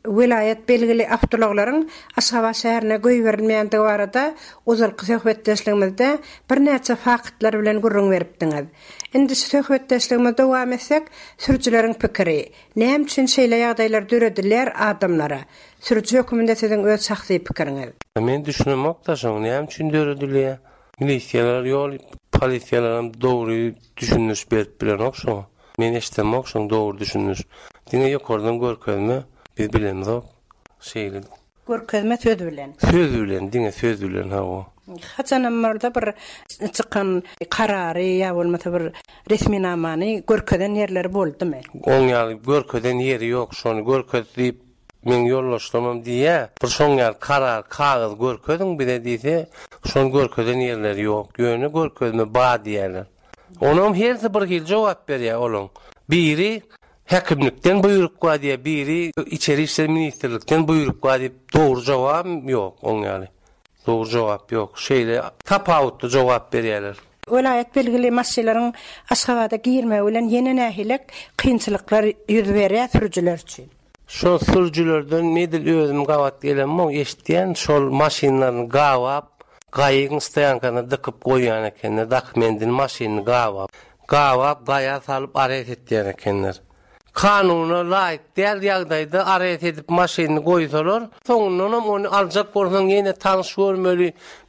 Vilayet belgili avtologlaryň Aşgabat şäherine göýberilmeýändigi barada uzalky söhbetdeşligimizde bir näçe faktlar bilen gurrun beripdiňiz. Indi söhbetdeşligimize dowam etsek, sürüjileriň pikiri, näme üçin şeýle ýagdaýlar dörediler adamlara? Sürüjü höküminde siziň öz şahsy pikiriňiz. Men düşünmek da şoň, näme üçin dörediler? Milisiýalar ýol, polisiýalar dogry düşünüş berip bilen okşo. Men eşitmek şoň dogry düşünüş. Diňe ýokardan görkezme biz bilemiz o şeyle. Görkezme söz bilen. Söz bilen, diňe söz bilen ha o. Haçanam barada bir çykan karary ýa bolmasa bir resminamany görkeden ýerleri boldymy? Oň ýaly görkeden ýeri ýok, şonu görkezip men ýollaşlamam diýe. Bir şoň ýaly karar, kagaz görkediň bir de diýse, şonu görkeden ýerleri ýok. Ýöne görkezme ba diýerler. Onuň herse bir hil jogap berýär olaň. Biri Häkimlikden buyruk var diye biri İçeri İşler Ministerlikten buyruk var diye doğru cevap yok on yani. Doğru cevap yok. Şeyle tapawutlu cevap berýärler. Vilayet belgili masjidlaryň Aşgabada girme bilen ýene nähilek kynçylyklar ýüz berýär sürüjiler üçin. Şol sürüjilerden medil özüm gawat gelenmi eşitdiýän şol maşinalaryny gawap, gaýyň staýankana dykyp goýýan ekenler, dakmendin maşinini gawap, gaýa salyp aret etýän ekenler. Kanuna laýyk däl ýagdaýda aret edip maşyny goýsalar, soňundan onu aljak bolsaň ýene tanış görmeli,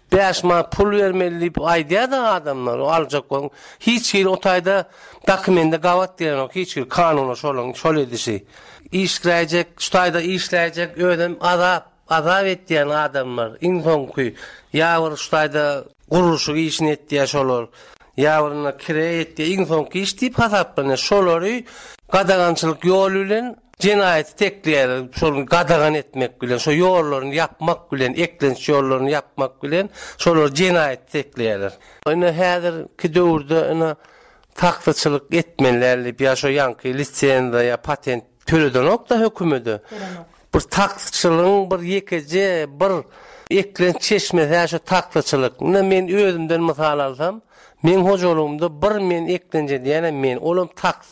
5 man pul bermeli diýip aýdýar da adamlar, o aljak bolsaň hiç ýer otaýda dokumende gawat diýen hiç ýer kanuna şol edişi. İşläjek, şutaýda işläjek ödem azap etdiýän adamlar, insoňky ýa-bir şutaýda gurulşy işini etdiýär şolar. Ýa-birine kire etdiýär insoňky iş diýip hasaplanyr şolary gadagançylyk ýolu bilen jinayet tekleýär, şol gadagan etmek bilen, şo ýollaryny ýapmak bilen, eklenç ýollaryny ýapmak bilen şolar jinayet tekleýärler. Ine häzirki döwürde ine takdyçylyk etmelerli ýa şo ýanky lisensiýa ýa patent töreden okda hökümeti. Bir takdyçylygyň bir ýekije bir eklenç çeşmesi şo takdyçylyk. Men özümden mysal alsam, men hojalygymda bir men eklenje diýenem men olam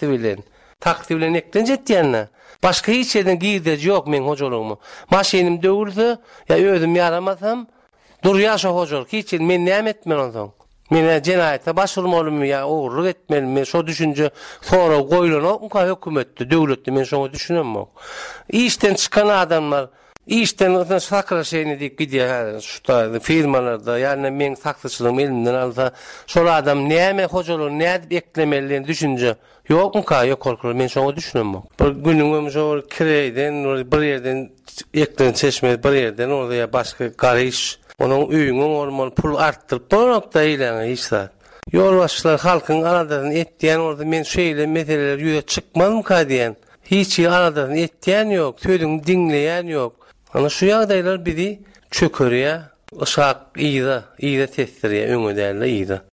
takdi bilen eklenje diýenler. Başka hiç ýerden giýdirji ýok men hojalygymy. Maşynym döwürse, ýa özüm ýaramasam, durýar şo hojalyk. Hiç men näme etmen onsoň? Men jinayete başvurmalymy ýa ogurlyk etmelimi? Şo düşünje sonra goýulanok hökümetde, döwletde men şoňa düşünemok. İşten çykan adamlar İşten sakra şeyini diýip gidýär şuta firmalarda, ýani men sakçylygym elimden alsa, şol adam näme hojalyk, näde beklemeliligini düşünje ýokmy ka, ýok korkular, men şoňa düşünemok. Bir günüňem şol kireden, bir ýerden eklen çeşme, bir ýerden orada başga garyş, onuň öýüňe orman pul artdyryp, bonokda ýylan işler. Ýolbaşçylar halkyň aradan etdiýän orada men şeýle meseleler ýüze çykmadym ka diýen. Hiç aradan etdiýän ýok, sözüňi diňleýän ýok. Ana şu ýagdaýlar bizi çökerýär, uşak ýyda tesir ýa öňe däl ýyda.